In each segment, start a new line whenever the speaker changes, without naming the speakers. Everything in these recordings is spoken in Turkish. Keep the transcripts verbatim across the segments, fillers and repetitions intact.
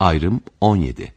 Ayrım on yedi.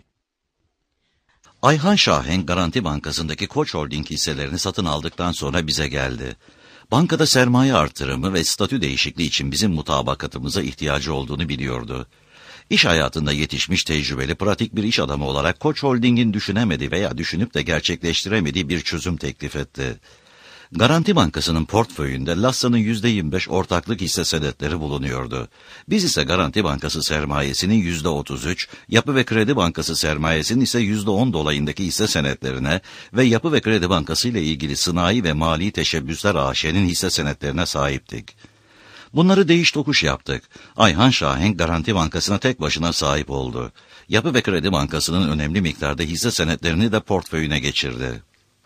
Ayhan Şahenk Garanti Bankası'ndaki Koç Holding hisselerini satın aldıktan sonra bize geldi. Bankada sermaye artırımı ve statü değişikliği için bizim mutabakatımıza ihtiyacı olduğunu biliyordu. İş hayatında yetişmiş tecrübeli pratik bir iş adamı olarak Koç Holding'in düşünemediği veya düşünüp de gerçekleştiremediği bir çözüm teklif etti. Garanti Bankası'nın portföyünde Lassa'nın yüzde yirmi beş ortaklık hisse senetleri bulunuyordu. Biz ise Garanti Bankası sermayesinin yüzde otuz üç, Yapı ve Kredi Bankası sermayesinin ise yüzde on dolayındaki hisse senetlerine ve Yapı ve Kredi Bankası ile ilgili Sanayi ve Mali Teşebbüsler A Ş'nin hisse senetlerine sahiptik. Bunları değiş tokuş yaptık. Ayhan Şahenk Garanti Bankası'na tek başına sahip oldu. Yapı ve Kredi Bankası'nın önemli miktarda hisse senetlerini de portföyüne geçirdi.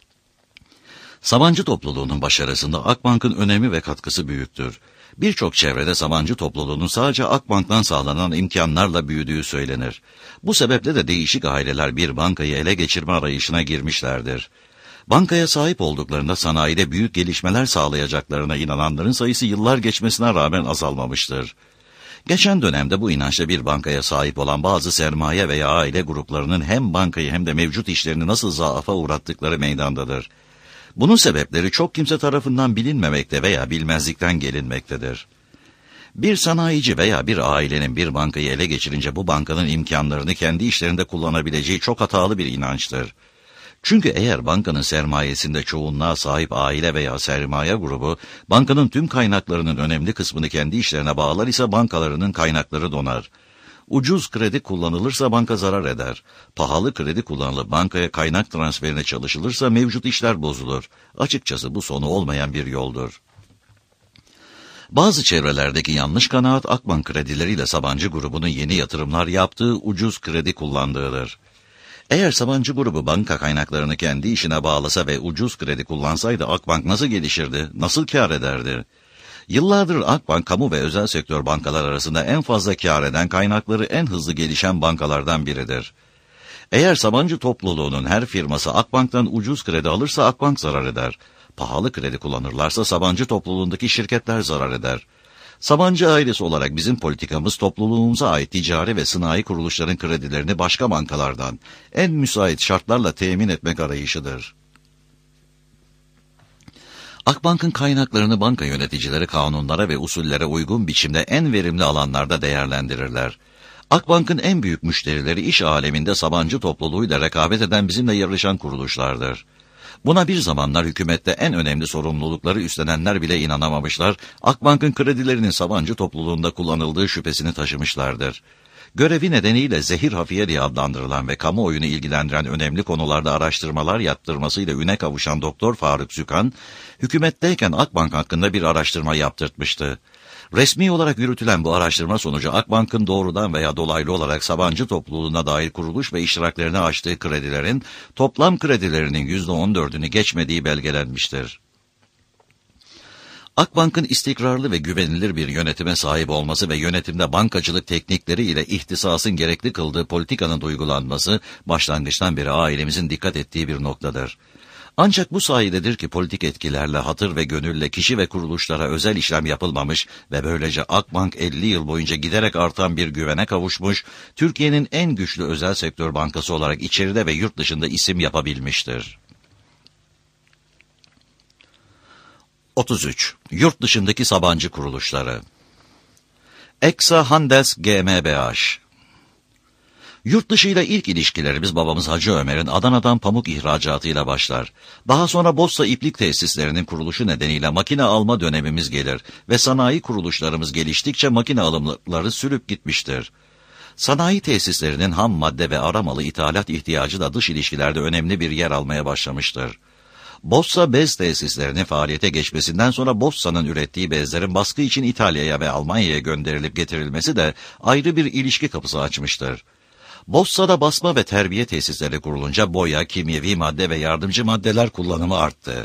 Sabancı topluluğunun başarısında Akbank'ın önemi ve katkısı büyüktür. Birçok çevrede Sabancı topluluğunun sadece Akbank'tan sağlanan imkanlarla büyüdüğü söylenir. Bu sebeple de değişik aileler bir bankayı ele geçirme arayışına girmişlerdir. Bankaya sahip olduklarında sanayide büyük gelişmeler sağlayacaklarına inananların sayısı yıllar geçmesine rağmen azalmamıştır. Geçen dönemde bu inançla bir bankaya sahip olan bazı sermaye veya aile gruplarının hem bankayı hem de mevcut işlerini nasıl zaafa uğrattıkları meydandadır. Bunun sebepleri çok kimse tarafından bilinmemekte veya bilmezlikten gelinmektedir. Bir sanayici veya bir ailenin bir bankayı ele geçirince bu bankanın imkanlarını kendi işlerinde kullanabileceği çok hatalı bir inançtır. Çünkü eğer bankanın sermayesinde çoğunluğa sahip aile veya sermaye grubu, bankanın tüm kaynaklarının önemli kısmını kendi işlerine bağlar ise bankalarının kaynakları donar. Ucuz kredi kullanılırsa banka zarar eder. Pahalı kredi kullanılıp bankaya kaynak transferine çalışılırsa mevcut işler bozulur. Açıkçası bu sonu olmayan bir yoldur. Bazı çevrelerdeki yanlış kanaat Akbank kredileriyle Sabancı grubunun yeni yatırımlar yaptığı ucuz kredi kullandığıdır. Eğer Sabancı grubu banka kaynaklarını kendi işine bağlasa ve ucuz kredi kullansaydı Akbank nasıl gelişirdi, nasıl kâr ederdi? Yıllardır Akbank, kamu ve özel sektör bankalar arasında en fazla kâr eden, kaynakları en hızlı gelişen bankalardan biridir. Eğer Sabancı topluluğunun her firması Akbank'tan ucuz kredi alırsa Akbank zarar eder. Pahalı kredi kullanırlarsa Sabancı topluluğundaki şirketler zarar eder. Sabancı ailesi olarak bizim politikamız topluluğumuza ait ticari ve sanayi kuruluşların kredilerini başka bankalardan en müsait şartlarla temin etmek arayışıdır. Akbank'ın kaynaklarını banka yöneticileri kanunlara ve usullere uygun biçimde en verimli alanlarda değerlendirirler. Akbank'ın en büyük müşterileri iş aleminde Sabancı topluluğuyla rekabet eden bizimle yarışan kuruluşlardır. Buna bir zamanlar hükümette en önemli sorumlulukları üstlenenler bile inanamamışlar, Akbank'ın kredilerinin Sabancı topluluğunda kullanıldığı şüphesini taşımışlardır. Görevi nedeniyle zehir hafiye diye adlandırılan ve kamuoyunu ilgilendiren önemli konularda araştırmalar yaptırmasıyla üne kavuşan Doktor Faruk Sükan, hükümetteyken Akbank hakkında bir araştırma yaptırtmıştı. Resmi olarak yürütülen bu araştırma sonucu Akbank'ın doğrudan veya dolaylı olarak Sabancı topluluğuna dair kuruluş ve iştiraklerine açtığı kredilerin toplam kredilerinin yüzde on dördünü geçmediği belgelenmiştir. Akbank'ın istikrarlı ve güvenilir bir yönetime sahip olması ve yönetimde bankacılık teknikleri ile ihtisasın gerekli kıldığı politikanın uygulanması başlangıçtan beri ailemizin dikkat ettiği bir noktadır. Ancak bu sayededir ki politik etkilerle, hatır ve gönülle kişi ve kuruluşlara özel işlem yapılmamış ve böylece Akbank elli yıl boyunca giderek artan bir güvene kavuşmuş, Türkiye'nin en güçlü özel sektör bankası olarak içeride ve yurt dışında isim yapabilmiştir. otuz üç. Yurt dışındaki Sabancı kuruluşları. Eksa Handels G m B H. Yurt dışıyla ilk ilişkilerimiz babamız Hacı Ömer'in Adana'dan pamuk ihracatıyla başlar. Daha sonra Bossa İplik tesislerinin kuruluşu nedeniyle makine alma dönemimiz gelir ve sanayi kuruluşlarımız geliştikçe makine alımları sürüp gitmiştir. Sanayi tesislerinin ham madde ve aramalı ithalat ihtiyacı da dış ilişkilerde önemli bir yer almaya başlamıştır. Bossa bez tesislerinin faaliyete geçmesinden sonra Bossa'nın ürettiği bezlerin baskı için İtalya'ya ve Almanya'ya gönderilip getirilmesi de ayrı bir ilişki kapısı açmıştır. Bossa'da basma ve terbiye tesisleri kurulunca boya, kimyevi madde ve yardımcı maddeler kullanımı arttı.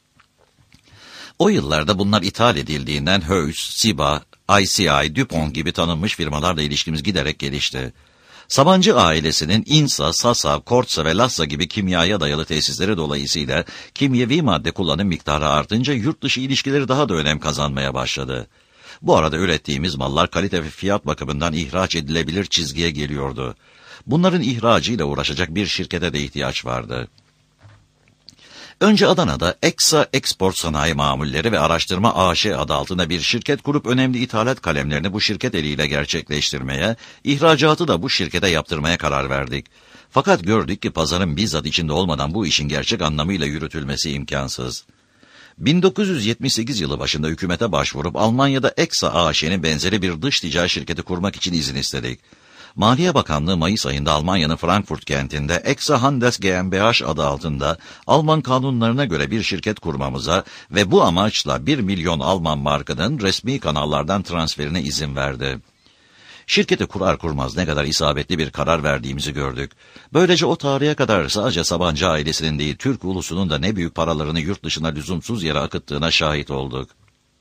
O yıllarda bunlar ithal edildiğinden Heuss, Siba, I C I, DuPont gibi tanınmış firmalarla ilişkimiz giderek gelişti. Sabancı ailesinin İNSA, Sasa, Kortsa ve Lassa gibi kimyaya dayalı tesisleri dolayısıyla kimyevi madde kullanım miktarı artınca yurt dışı ilişkileri daha da önem kazanmaya başladı. Bu arada ürettiğimiz mallar kalite ve fiyat bakımından ihraç edilebilir çizgiye geliyordu. Bunların ihracıyla uğraşacak bir şirkete de ihtiyaç vardı. Önce Adana'da Eksa Export Sanayi Mamulleri ve Araştırma A Ş adı altında bir şirket kurup önemli ithalat kalemlerini bu şirket eliyle gerçekleştirmeye, ihracatı da bu şirkete yaptırmaya karar verdik. Fakat gördük ki pazarın bizzat içinde olmadan bu işin gerçek anlamıyla yürütülmesi imkansız. bin dokuz yüz yetmiş sekiz yılı başında hükümete başvurup Almanya'da Eksa A Ş'nin benzeri bir dış ticaret şirketi kurmak için izin istedik. Maliye Bakanlığı Mayıs ayında Almanya'nın Frankfurt kentinde Eksa Handels GmbH adı altında Alman kanunlarına göre bir şirket kurmamıza ve bu amaçla bir milyon Alman markının resmi kanallardan transferine izin verdi. Şirketi kurar kurmaz ne kadar isabetli bir karar verdiğimizi gördük. Böylece o tarihe kadar sadece Sabancı ailesinin değil Türk ulusunun da ne büyük paralarını yurt dışına lüzumsuz yere akıttığına şahit olduk.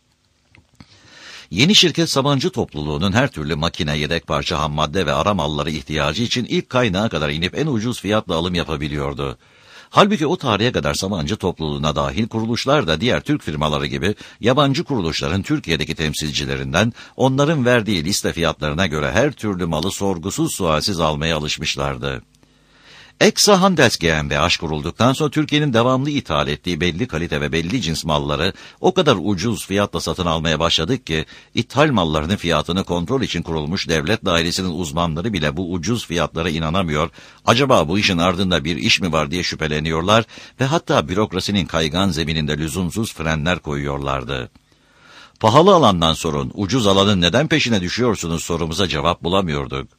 Yeni şirket Sabancı topluluğunun her türlü makine, yedek parça, ham madde ve ara malları ihtiyacı için ilk kaynağa kadar inip en ucuz fiyatla alım yapabiliyordu. Halbuki o tarihe kadar Sabancı topluluğuna dahil kuruluşlar da diğer Türk firmaları gibi yabancı kuruluşların Türkiye'deki temsilcilerinden onların verdiği liste fiyatlarına göre her türlü malı sorgusuz sualsiz almaya alışmışlardı. Eksa Handels GmbH kurulduktan sonra Türkiye'nin devamlı ithal ettiği belli kalite ve belli cins malları o kadar ucuz fiyatla satın almaya başladık ki ithal mallarının fiyatını kontrol için kurulmuş devlet dairesinin uzmanları bile bu ucuz fiyatlara inanamıyor, acaba bu işin ardında bir iş mi var diye şüpheleniyorlar ve hatta bürokrasinin kaygan zemininde lüzumsuz frenler koyuyorlardı. Pahalı alandan sorun, ucuz alanın neden peşine düşüyorsunuz sorumuza cevap bulamıyorduk.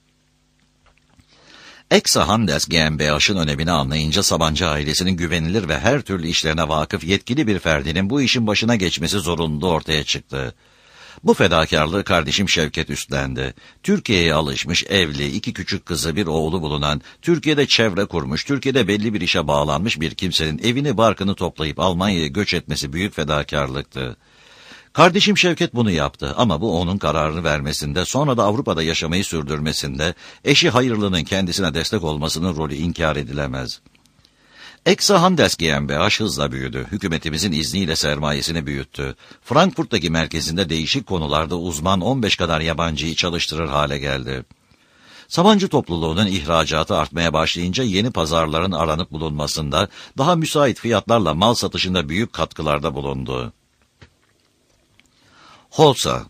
Eksa Handels GmbH'ın önemini anlayınca Sabancı ailesinin güvenilir ve her türlü işlerine vakıf yetkili bir ferdinin bu işin başına geçmesi zorunluluğu ortaya çıktı. Bu fedakarlığı kardeşim Şevket üstlendi. Türkiye'ye alışmış, evli, iki küçük kızı, bir oğlu bulunan, Türkiye'de çevre kurmuş, Türkiye'de belli bir işe bağlanmış bir kimsenin evini barkını toplayıp Almanya'ya göç etmesi büyük fedakarlıktı. Kardeşim Şevket bunu yaptı ama bu onun kararını vermesinde, sonra da Avrupa'da yaşamayı sürdürmesinde, eşi hayırlının kendisine destek olmasının rolü inkar edilemez. Eksa Handels GmbH hızla büyüdü. Hükümetimizin izniyle sermayesini büyüttü. Frankfurt'taki merkezinde değişik konularda uzman on beş kadar yabancıyı çalıştırır hale geldi. Sabancı topluluğunun ihracatı artmaya başlayınca yeni pazarların aranıp bulunmasında, daha müsait fiyatlarla mal satışında büyük katkılarda bulundu. Holsa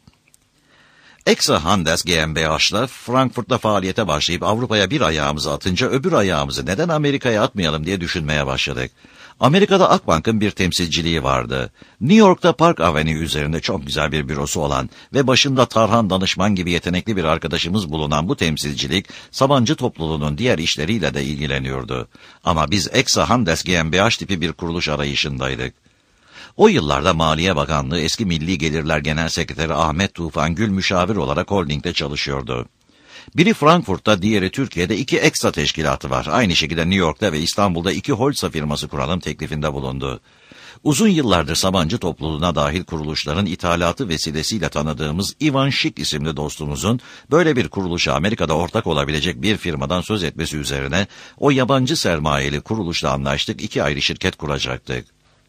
Eksa Handels GmbH'la Frankfurt'ta faaliyete başlayıp Avrupa'ya bir ayağımızı atınca öbür ayağımızı neden Amerika'ya atmayalım diye düşünmeye başladık. Amerika'da Akbank'ın bir temsilciliği vardı. New York'ta Park Avenue üzerinde çok güzel bir bürosu olan ve başında Tarhan danışman gibi yetenekli bir arkadaşımız bulunan bu temsilcilik, Sabancı topluluğunun diğer işleriyle de ilgileniyordu. Ama biz Eksa Handels GmbH tipi bir kuruluş arayışındaydık. O yıllarda Maliye Bakanlığı eski Milli Gelirler Genel Sekreteri Ahmet Tufan Gül müşavir olarak holdingde çalışıyordu. Biri Frankfurt'ta, diğeri Türkiye'de iki Eksa teşkilatı var. Aynı şekilde New York'ta ve İstanbul'da iki Holsa firması kuralım teklifinde bulundu. Uzun yıllardır Sabancı topluluğuna dahil kuruluşların ithalatı vesilesiyle tanıdığımız Ivan Schick isimli dostumuzun böyle bir kuruluşa Amerika'da ortak olabilecek bir firmadan söz etmesi üzerine o yabancı sermayeli kuruluşla anlaştık, iki ayrı şirket kuracaktık.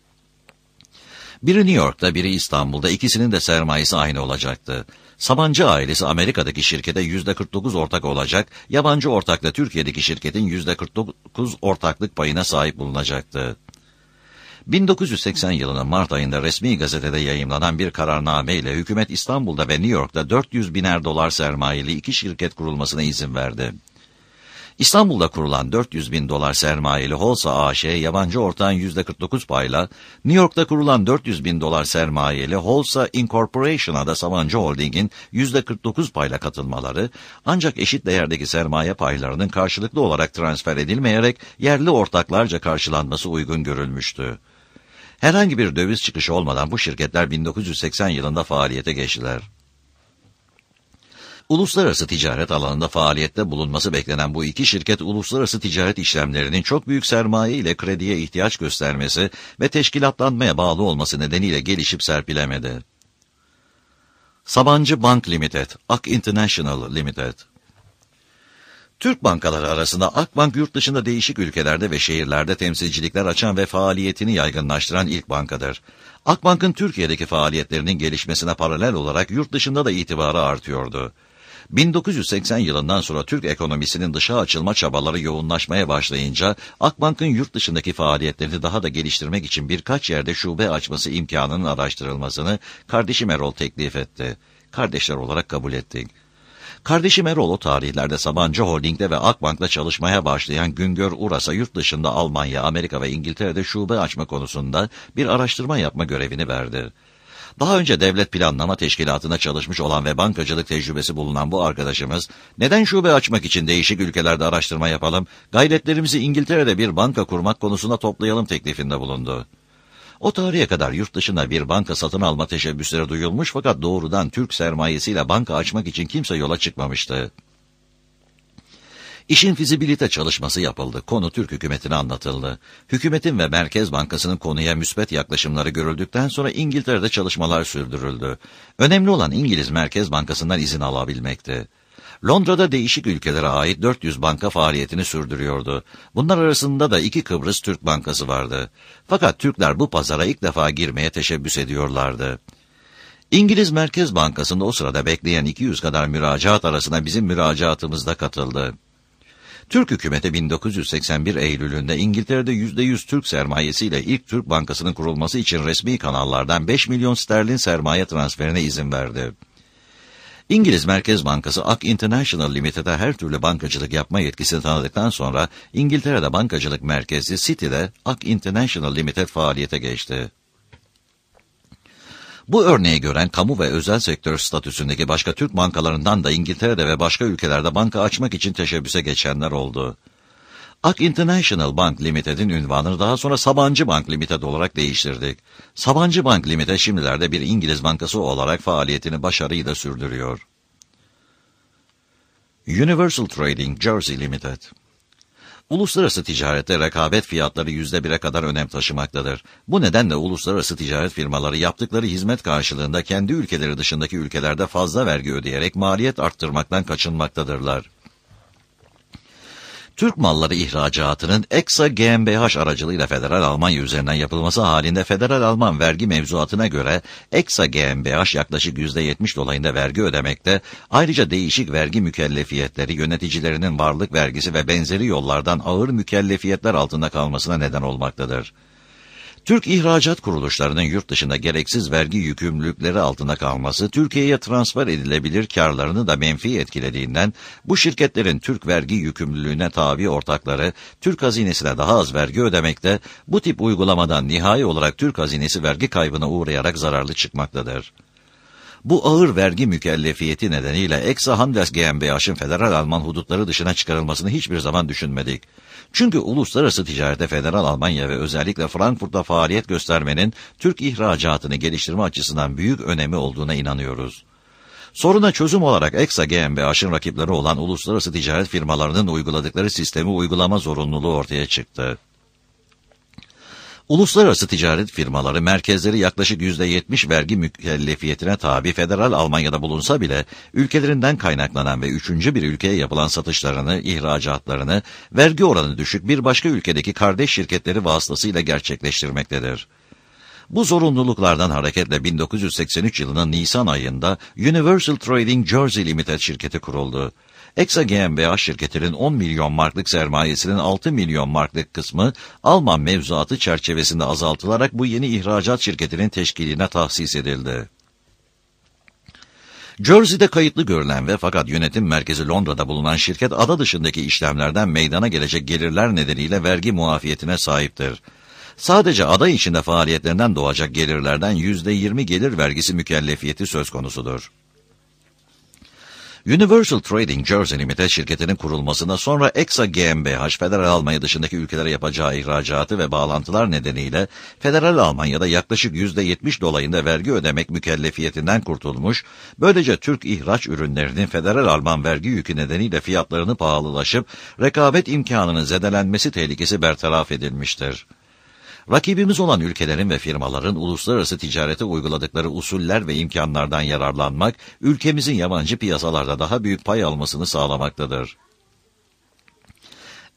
Biri New York'ta, biri İstanbul'da, ikisinin de sermayesi aynı olacaktı. Sabancı ailesi Amerika'daki şirkete yüzde kırk dokuz ortak olacak, yabancı ortak da Türkiye'deki şirketin yüzde kırk dokuz ortaklık payına sahip bulunacaktı. bin dokuz yüz seksen yılının Mart ayında resmi gazetede yayımlanan bir kararname ile hükümet İstanbul'da ve New York'ta dört yüz biner dolar sermayeli iki şirket kurulmasına izin verdi. İstanbul'da kurulan dört yüz bin dolar sermayeli Holsa A Ş, yabancı ortağın yüzde kırk dokuz payla, New York'ta kurulan dört yüz bin dolar sermayeli Holsa Incorporation'a da Sabancı Holding'in yüzde kırk dokuz payla katılmaları, ancak eşit değerdeki sermaye paylarının karşılıklı olarak transfer edilmeyerek yerli ortaklarca karşılanması uygun görülmüştü. Herhangi bir döviz çıkışı olmadan bu şirketler bin dokuz yüz seksen yılında faaliyete geçtiler. Uluslararası ticaret alanında faaliyette bulunması beklenen bu iki şirket, uluslararası ticaret işlemlerinin çok büyük sermaye ile krediye ihtiyaç göstermesi ve teşkilatlanmaya bağlı olması nedeniyle gelişip serpilemedi. Sabancı Bank Limited, Ak International Limited. Türk bankaları arasında Akbank yurt dışında değişik ülkelerde ve şehirlerde temsilcilikler açan ve faaliyetini yaygınlaştıran ilk bankadır. Akbank'ın Türkiye'deki faaliyetlerinin gelişmesine paralel olarak yurt dışında da itibarı artıyordu. bin dokuz yüz seksen yılından sonra Türk ekonomisinin dışa açılma çabaları yoğunlaşmaya başlayınca Akbank'ın yurt dışındaki faaliyetlerini daha da geliştirmek için birkaç yerde şube açması imkanının araştırılmasını kardeşim Erol teklif etti. Kardeşler olarak kabul ettik. Kardeşim Erol o tarihlerde Sabancı Holding'de ve Akbank'la çalışmaya başlayan Güngör Uras'a yurt dışında Almanya, Amerika ve İngiltere'de şube açma konusunda bir araştırma yapma görevini verdi. Daha önce devlet planlama teşkilatına çalışmış olan ve bankacılık tecrübesi bulunan bu arkadaşımız, neden şube açmak için değişik ülkelerde araştırma yapalım, gayretlerimizi İngiltere'de bir banka kurmak konusunda toplayalım teklifinde bulundu. O tarihe kadar yurt dışında bir banka satın alma teşebbüsleri duyulmuş fakat doğrudan Türk sermayesiyle banka açmak için kimse yola çıkmamıştı. İşin fizibilite çalışması yapıldı. Konu Türk hükümetine anlatıldı. Hükümetin ve Merkez Bankası'nın konuya müspet yaklaşımları görüldükten sonra İngiltere'de çalışmalar sürdürüldü. Önemli olan İngiliz Merkez Bankası'ndan izin alabilmekti. Londra'da değişik ülkelere ait dört yüz banka faaliyetini sürdürüyordu. Bunlar arasında da iki Kıbrıs Türk Bankası vardı. Fakat Türkler bu pazara ilk defa girmeye teşebbüs ediyorlardı. İngiliz Merkez Bankası'nda o sırada bekleyen iki yüz kadar müracaat arasına bizim müracaatımız da katıldı. Türk hükümeti bin dokuz yüz seksen bir Eylül'ünde İngiltere'de yüzde yüz Türk sermayesiyle ilk Türk Bankası'nın kurulması için resmi kanallardan beş milyon sterlin sermaye transferine izin verdi. İngiliz Merkez Bankası Ak International Limited'e her türlü bankacılık yapma yetkisini tanıdıktan sonra İngiltere'de bankacılık merkezi City'de Ak International Limited faaliyete geçti. Bu örneği gören kamu ve özel sektör statüsündeki başka Türk bankalarından da İngiltere'de ve başka ülkelerde banka açmak için teşebbüse geçenler oldu. Ak International Bank Limited'in ünvanını daha sonra Sabancı Bank Limited olarak değiştirdik. Sabancı Bank Limited şimdilerde bir İngiliz bankası olarak faaliyetini başarıyla sürdürüyor. Universal Trading Jersey Limited. Uluslararası ticarette rekabet fiyatları yüzde bire kadar önem taşımaktadır. Bu nedenle uluslararası ticaret firmaları yaptıkları hizmet karşılığında kendi ülkeleri dışındaki ülkelerde fazla vergi ödeyerek maliyet arttırmaktan kaçınmaktadırlar. Türk malları ihracatının Eksa G m B H aracılığıyla Federal Almanya üzerinden yapılması halinde Federal Alman vergi mevzuatına göre Eksa G m B H yaklaşık yüzde yetmiş dolayında vergi ödemekte, ayrıca değişik vergi mükellefiyetleri, yöneticilerinin varlık vergisi ve benzeri yollardan ağır mükellefiyetler altında kalmasına neden olmaktadır. Türk ihracat kuruluşlarının yurt dışında gereksiz vergi yükümlülükleri altında kalması, Türkiye'ye transfer edilebilir karlarını da menfi etkilediğinden, bu şirketlerin Türk vergi yükümlülüğüne tabi ortakları, Türk hazinesine daha az vergi ödemekte, bu tip uygulamadan nihai olarak Türk hazinesi vergi kaybına uğrayarak zararlı çıkmaktadır. Bu ağır vergi mükellefiyeti nedeniyle Eksa Handels G m B H'ın Federal Alman hudutları dışına çıkarılmasını hiçbir zaman düşünmedik. Çünkü uluslararası ticarete Federal Almanya ve özellikle Frankfurt'ta faaliyet göstermenin Türk ihracatını geliştirme açısından büyük önemi olduğuna inanıyoruz. Soruna çözüm olarak Eksa G m B H'ın rakipleri olan uluslararası ticaret firmalarının uyguladıkları sistemi uygulama zorunluluğu ortaya çıktı. Uluslararası ticaret firmaları merkezleri yaklaşık yüzde yetmiş vergi mükellefiyetine tabi Federal Almanya'da bulunsa bile ülkelerinden kaynaklanan ve üçüncü bir ülkeye yapılan satışlarını, ihracatlarını vergi oranı düşük bir başka ülkedeki kardeş şirketleri vasıtasıyla gerçekleştirmektedir. Bu zorunluluklardan hareketle bin dokuz yüz seksen üç yılının Nisan ayında Universal Trading Jersey Limited şirketi kuruldu. Eksa G m B H şirketinin on milyon marklık sermayesinin altı milyon marklık kısmı Alman mevzuatı çerçevesinde azaltılarak bu yeni ihracat şirketinin teşkiline tahsis edildi. Jersey'de kayıtlı görülen ve fakat yönetim merkezi Londra'da bulunan şirket ada dışındaki işlemlerden meydana gelecek gelirler nedeniyle vergi muafiyetine sahiptir. Sadece ada içinde faaliyetlerinden doğacak gelirlerden yüzde yirmi gelir vergisi mükellefiyeti söz konusudur. Universal Trading Jersey Limited şirketinin kurulmasına sonra Eksa G m B H, Federal Almanya dışındaki ülkelere yapacağı ihracatı ve bağlantılar nedeniyle Federal Almanya'da yaklaşık yüzde yetmiş dolayında vergi ödemek mükellefiyetinden kurtulmuş, böylece Türk ihraç ürünlerinin Federal Alman vergi yükü nedeniyle fiyatlarını pahalılaşıp rekabet imkanının zedelenmesi tehlikesi bertaraf edilmiştir. Rakibimiz olan ülkelerin ve firmaların uluslararası ticarete uyguladıkları usuller ve imkanlardan yararlanmak, ülkemizin yabancı piyasalarda daha büyük pay almasını sağlamaktadır.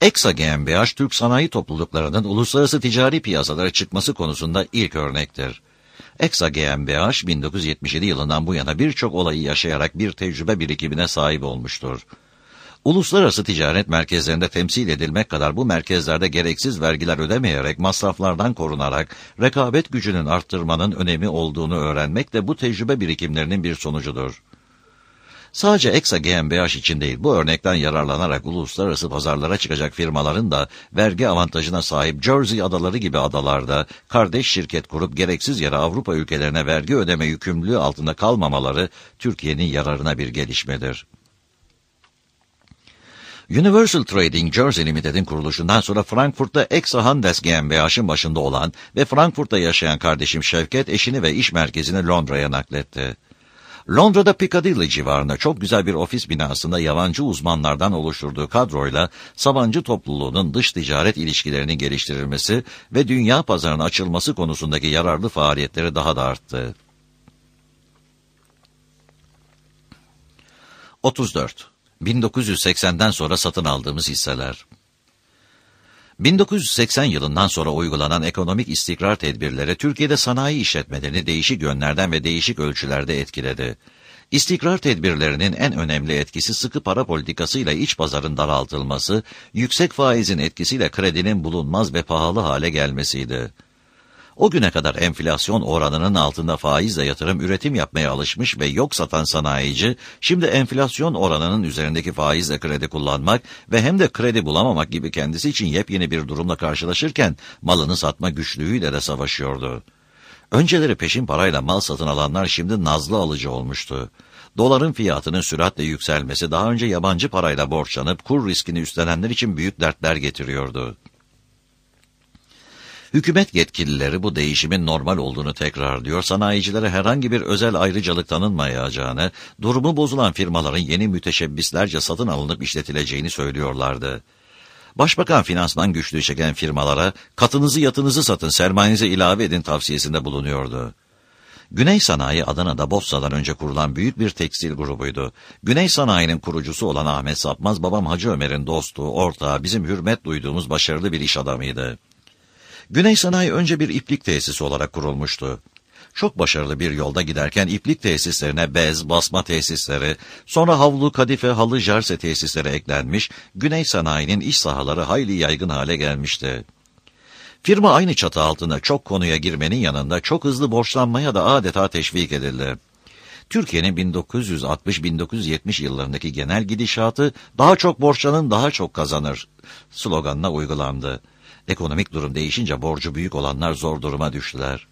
Eksa GmbH, Türk sanayi topluluklarının uluslararası ticari piyasalara çıkması konusunda ilk örnektir. Eksa GmbH, bin dokuz yüz yetmiş yedi yılından bu yana birçok olayı yaşayarak bir tecrübe birikimine sahip olmuştur. Uluslararası ticaret merkezlerinde temsil edilmek kadar bu merkezlerde gereksiz vergiler ödemeyerek, masraflardan korunarak, rekabet gücünün arttırmanın önemi olduğunu öğrenmek de bu tecrübe birikimlerinin bir sonucudur. Sadece Eksa GmbH için değil, bu örnekten yararlanarak uluslararası pazarlara çıkacak firmaların da vergi avantajına sahip Jersey adaları gibi adalarda kardeş şirket kurup gereksiz yere Avrupa ülkelerine vergi ödeme yükümlülüğü altında kalmamaları Türkiye'nin yararına bir gelişmedir. Universal Trading Jersey Limited'in kuruluşundan sonra Frankfurt'ta Eksa Handels GmbH'ın başında olan ve Frankfurt'ta yaşayan kardeşim Şevket eşini ve iş merkezini Londra'ya nakletti. Londra'da Piccadilly civarında çok güzel bir ofis binasında yabancı uzmanlardan oluşturduğu kadroyla Sabancı topluluğunun dış ticaret ilişkilerinin geliştirilmesi ve dünya pazarına açılması konusundaki yararlı faaliyetleri daha da arttı. otuz dört. bin dokuz yüz seksenden sonra satın aldığımız hisseler. bin dokuz yüz seksen yılından sonra uygulanan ekonomik istikrar tedbirleri Türkiye'de sanayi işletmelerini değişik yönlerden ve değişik ölçülerde etkiledi. İstikrar tedbirlerinin en önemli etkisi sıkı para politikasıyla iç pazarın daraltılması, yüksek faizin etkisiyle kredinin bulunmaz ve pahalı hale gelmesiydi. O güne kadar enflasyon oranının altında faizle yatırım üretim yapmaya alışmış ve yok satan sanayici, şimdi enflasyon oranının üzerindeki faizle kredi kullanmak ve hem de kredi bulamamak gibi kendisi için yepyeni bir durumla karşılaşırken malını satma güçlüğüyle de savaşıyordu. Önceleri peşin parayla mal satın alanlar şimdi nazlı alıcı olmuştu. Doların fiyatının süratle yükselmesi daha önce yabancı parayla borçlanıp kur riskini üstlenenler için büyük dertler getiriyordu. Hükümet yetkilileri bu değişimin normal olduğunu tekrarlıyor, sanayicilere herhangi bir özel ayrıcalık tanınmayacağını, durumu bozulan firmaların yeni müteşebbislerce satın alınıp işletileceğini söylüyorlardı. Başbakan finansman güçlüğü çeken firmalara katınızı yatınızı satın, sermayenize ilave edin tavsiyesinde bulunuyordu. Güney Sanayi Adana'da Bossa'dan önce kurulan büyük bir tekstil grubuydu. Güney Sanayi'nin kurucusu olan Ahmet Sapmaz, babam Hacı Ömer'in dostu, ortağı, bizim hürmet duyduğumuz başarılı bir iş adamıydı. Güney Sanayi önce bir iplik tesisi olarak kurulmuştu. Çok başarılı bir yolda giderken iplik tesislerine bez, basma tesisleri, sonra havlu, kadife, halı, jarse tesisleri eklenmiş, Güney Sanayi'nin iş sahaları hayli yaygın hale gelmişti. Firma aynı çatı altında çok konuya girmenin yanında çok hızlı borçlanmaya da adeta teşvik edildi. Türkiye'nin bin dokuz yüz altmış bin dokuz yüz yetmiş yıllarındaki genel gidişatı daha çok borçlanın daha çok kazanır sloganına uygulandı. Ekonomik durum değişince borcu büyük olanlar zor duruma düştüler.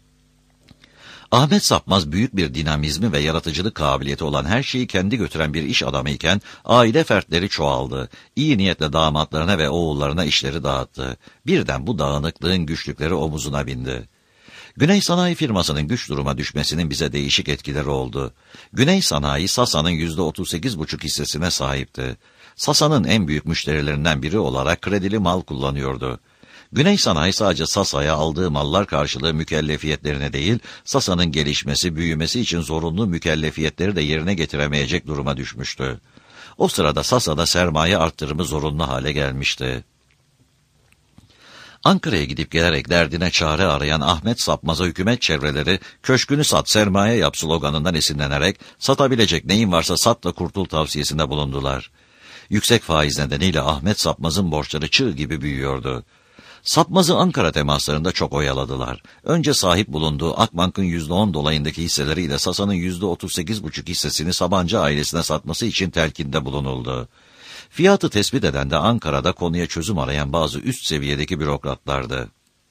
Ahmet Sapmaz büyük bir dinamizmi ve yaratıcılık kabiliyeti olan her şeyi kendi götüren bir iş adamı iken aile fertleri çoğaldı. İyi niyetle damatlarına ve oğullarına işleri dağıttı. Birden bu dağınıklığın güçlükleri omuzuna bindi. Güney Sanayi firmasının güç duruma düşmesinin bize değişik etkileri oldu. Güney Sanayi, Sasa'nın yüzde otuz sekiz buçuk hissesine sahipti. Sasa'nın en büyük müşterilerinden biri olarak kredili mal kullanıyordu. Güney Sanayi sadece Sasa'ya aldığı mallar karşılığı mükellefiyetlerine değil, Sasa'nın gelişmesi, büyümesi için zorunlu mükellefiyetleri de yerine getiremeyecek duruma düşmüştü. O sırada Sasa'da sermaye arttırımı zorunlu hale gelmişti. Ankara'ya gidip gelerek derdine çare arayan Ahmet Sapmaz'a hükümet çevreleri köşkünü sat, sermaye yap sloganından esinlenerek satabilecek neyin varsa sat da kurtul tavsiyesinde bulundular. Yüksek faiz nedeniyle Ahmet Sapmaz'ın borçları çığ gibi büyüyordu. Sapmaz'ı Ankara temaslarında çok oyaladılar. Önce sahip bulunduğu Akbank'ın yüzde on dolayındaki hisseleriyle Sasa'nın yüzde otuz sekiz buçuk hissesini Sabancı ailesine satması için telkinde bulunuldu. Fiyatı tespit eden de Ankara'da konuya çözüm arayan bazı üst seviyedeki bürokratlardı.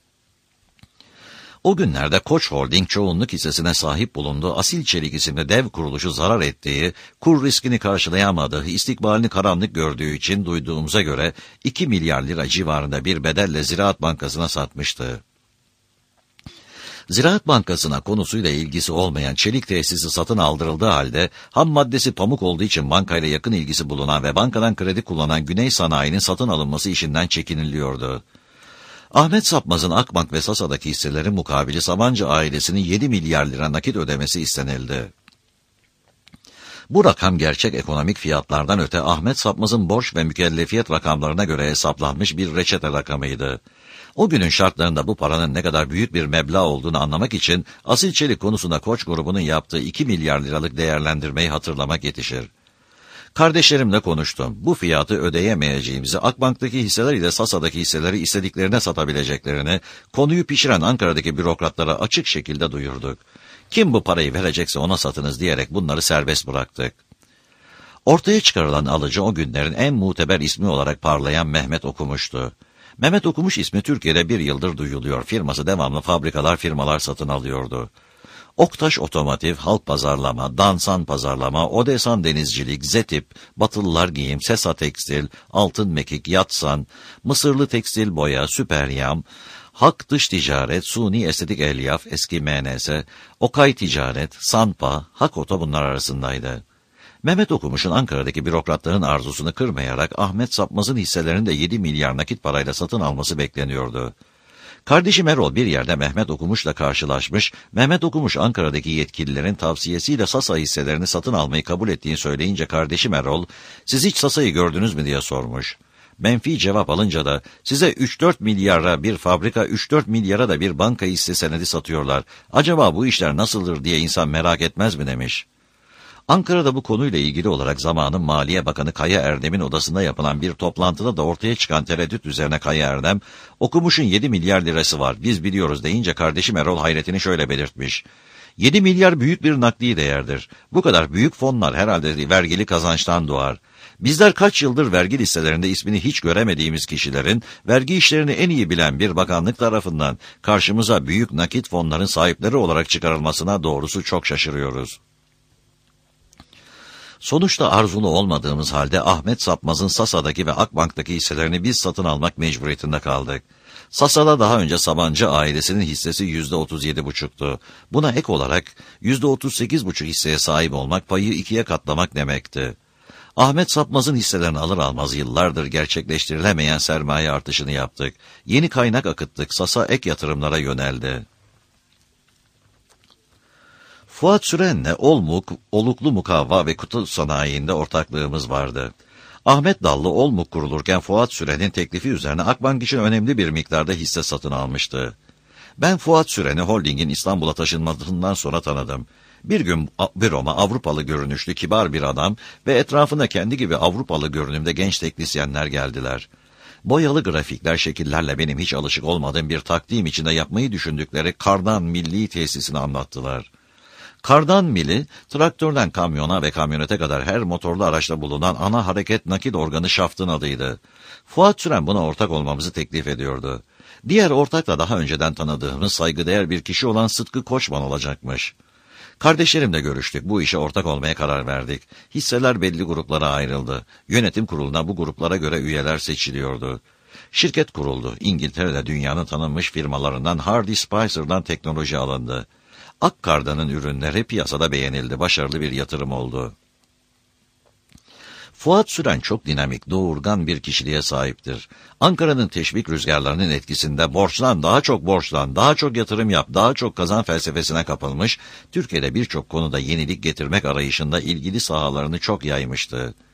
O günlerde Koç Holding çoğunluk hissesine sahip bulunduğu Asil Çelik isimli dev kuruluşu zarar ettiği, kur riskini karşılayamadığı, istikbalini karanlık gördüğü için duyduğumuza göre iki milyar lira civarında bir bedelle Ziraat Bankası'na satmıştı. Ziraat Bankası'na konusuyla ilgisi olmayan çelik tesisi satın aldırıldığı halde, ham maddesi pamuk olduğu için bankayla yakın ilgisi bulunan ve bankadan kredi kullanan Güney Sanayi'nin satın alınması işinden çekiniliyordu. Ahmet Sapmaz'ın Akbank ve Sasa'daki hisseleri mukabili Sabancı ailesinin yedi milyar lira nakit ödemesi istenildi. Bu rakam gerçek ekonomik fiyatlardan öte Ahmet Sapmaz'ın borç ve mükellefiyet rakamlarına göre hesaplanmış bir reçete rakamıydı. O günün şartlarında bu paranın ne kadar büyük bir meblağ olduğunu anlamak için Asil Çelik konusunda Koç grubunun yaptığı iki milyar liralık değerlendirmeyi hatırlamak yetişir. Kardeşlerimle konuştum. Bu fiyatı ödeyemeyeceğimizi, Akbank'taki hisseler ile Sasa'daki hisseleri istediklerine satabileceklerini, konuyu pişiren Ankara'daki bürokratlara açık şekilde duyurduk. Kim bu parayı verecekse ona satınız diyerek bunları serbest bıraktık. Ortaya çıkarılan alıcı o günlerin en muteber ismi olarak parlayan Mehmet Okumuş'tu. Mehmet Okumuş ismi Türkiye'de bir yıldır duyuluyor. Firması devamlı fabrikalar, firmalar satın alıyordu. Oktaş Otomotiv, Halk Pazarlama, Dansan Pazarlama, Odesan Denizcilik, Zetip, Batılılar Giyim, Sesa Tekstil, Altın Mekik, Yatsan, Mısırlı Tekstil Boya, Süperyam, Hak Dış Ticaret, Suni Estetik Elyaf, eski M N S, Okay Ticaret, Sanpa, Hak Oto bunlar arasındaydı. Mehmet Okumuş'un Ankara'daki bürokratların arzusunu kırmayarak Ahmet Sapmaz'ın hisselerini de yedi milyar nakit parayla satın alması bekleniyordu. Kardeşim Erol bir yerde Mehmet Okumuş'la karşılaşmış, Mehmet Okumuş Ankara'daki yetkililerin tavsiyesiyle Sasa hisselerini satın almayı kabul ettiğini söyleyince kardeşim Erol, siz hiç Sasa'yı gördünüz mü diye sormuş. Menfi cevap alınca da size üç dört milyara bir fabrika, üç dört milyara da bir banka hisse senedi satıyorlar. Acaba bu işler nasıldır diye insan merak etmez mi demiş. Ankara'da bu konuyla ilgili olarak zamanın Maliye Bakanı Kaya Erdem'in odasında yapılan bir toplantıda da ortaya çıkan tereddüt üzerine Kaya Erdem, Okumuş'un yedi milyar lirası var, biz biliyoruz deyince kardeşim Erol hayretini şöyle belirtmiş. yedi milyar büyük bir nakdi değerdir. Bu kadar büyük fonlar herhalde vergili kazançtan doğar. Bizler kaç yıldır vergi listelerinde ismini hiç göremediğimiz kişilerin vergi işlerini en iyi bilen bir bakanlık tarafından karşımıza büyük nakit fonların sahipleri olarak çıkarılmasına doğrusu çok şaşırıyoruz. Sonuçta arzulu olmadığımız halde Ahmet Sapmaz'ın Sasa'daki ve Akbank'taki hisselerini biz satın almak mecburiyetinde kaldık. Sasa'da daha önce Sabancı ailesinin hissesi yüzde otuz yedi buçuktu. Buna ek olarak yüzde otuz sekiz buçuk hisseye sahip olmak payı ikiye katlamak demekti. Ahmet Sapmaz'ın hisselerini alır almaz yıllardır gerçekleştirilemeyen sermaye artışını yaptık. Yeni kaynak akıttık, Sasa ek yatırımlara yöneldi. Fuat Süren'le Olmuk, Oluklu Mukavva ve Kutu Sanayi'nde ortaklığımız vardı. Ahmet Dallı Olmuk kurulurken Fuat Süren'in teklifi üzerine Akbank için önemli bir miktarda hisse satın almıştı. Ben Fuat Süren'i holdingin İstanbul'a taşınmasından sonra tanıdım. Bir gün büroma Avrupalı görünüşlü kibar bir adam ve etrafında kendi gibi Avrupalı görünümde genç teknisyenler geldiler. Boyalı grafikler, şekillerle benim hiç alışık olmadığım bir takdim içinde yapmayı düşündükleri Kardan Milli Tesisini anlattılar. Kardan Mili, traktörden kamyona ve kamyonete kadar her motorlu araçta bulunan ana hareket nakil organı şaftın adıydı. Fuat Süren buna ortak olmamızı teklif ediyordu. Diğer ortak da daha önceden tanıdığımız saygıdeğer bir kişi olan Sıtkı Koçman olacakmış. Kardeşlerimle görüştük, bu işe ortak olmaya karar verdik. Hisseler belli gruplara ayrıldı. Yönetim kuruluna bu gruplara göre üyeler seçiliyordu. Şirket kuruldu. İngiltere'de dünyanın tanınmış firmalarından Hardy Spicer'dan teknoloji alındı. Akkarda'nın ürünleri piyasada beğenildi, başarılı bir yatırım oldu. Fuat Süren çok dinamik, doğurgan bir kişiliğe sahiptir. Ankara'nın teşvik rüzgarlarının etkisinde borçlan, daha çok borçlan, daha çok yatırım yap, daha çok kazan felsefesine kapılmış, Türkiye'de birçok konuda yenilik getirmek arayışında ilgili sahalarını çok yaymıştı.